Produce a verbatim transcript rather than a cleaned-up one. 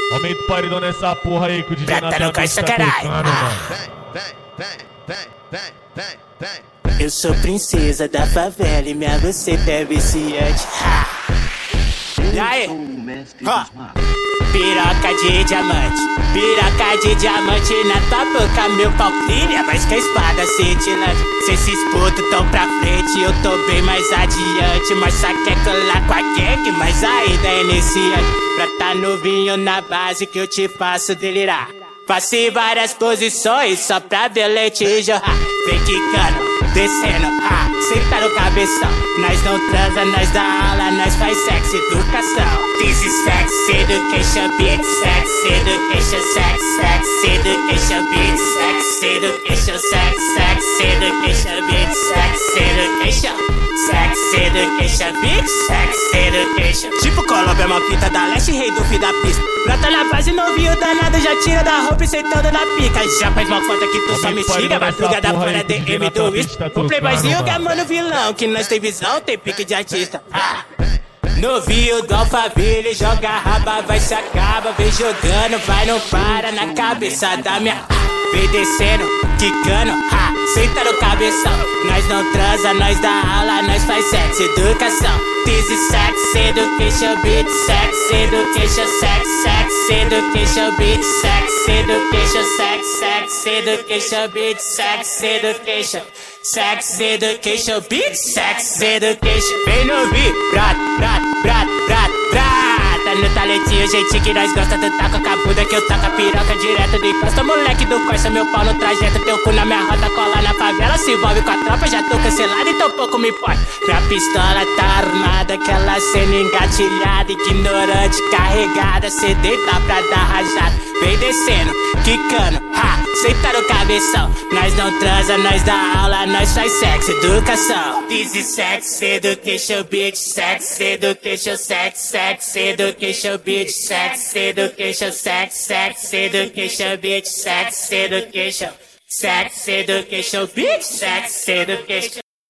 Aumenta o paredão nessa porra aí que o D J Prata Natan não tá gosta, caralho. Eu sou princesa da favela e minha buceta é viciante. E aí? Ó. Piroca de diamante, piroca de diamante na tua boca, meu pau brilha mais que a espada cintilante. Se esses putos tão pra frente, eu tô bem mais adiante. Mas só quer colar com a gang, mas ainda é iniciante. Pra tá novinho na base que eu te faço delirar. Passei várias posições só pra ver leite jorrar. Vem quicando, descendo, ah, senta no cabeção. Nós não transa, nós dá aula, nós faz sexo, educação. This is sex education, bitch, sex education, sex, sex education, bitch, sex education, sex, sex education, bitch, sex education. Sex education, bitch, sex education. Tipo Colômbia, Malpita da Leste, rei do fim da pista. Brota na base, novinho danado, já tira da roupa e sentando na pica. Já faz uma foto que tu só me xinga, vai plugar da fora D M do Whisky. O playboyzinho gamando vilão, que nós tem visão, tem pique de artista. Ah. Novinho do Alphaville, joga raba, vai se acaba. Vem jogando, vai não para na cabeça da minha. Vem descendo, quicando, ha, senta no cabeção. Nós não transa, nós dá aula, nós faz sexo, educação. This is sex education, bitch, sex education, sex, sex education, bitch, sex education, sex, sex education, bitch, sex education, sex education, bitch, sex education. Vem no beat, brat, brat, brat, brat, brat. No talentinho, jeitinho que nós gosta. Tu taca com a bunda que eu taco a piroca direto de costa. Moleque do Corsa, meu pau no trajeto. Teu cu na minha roda, cola na favela. Se envolve com a tropa, já tô cancelado, então pouco me importa. Minha pistola tá armada, aquela cena engatilhada, ignorante, carregada. Cê deita pra dar rajada. Vem descendo, quicando, ha, senta no cabeção. Nós não transa, nós dá aula, nós faz sexo, educação. This is sex education, bitch, sex education, sex, sex education, bitch, sex education, sex, sex education, bitch, sex education, sex education, bitch, sex education.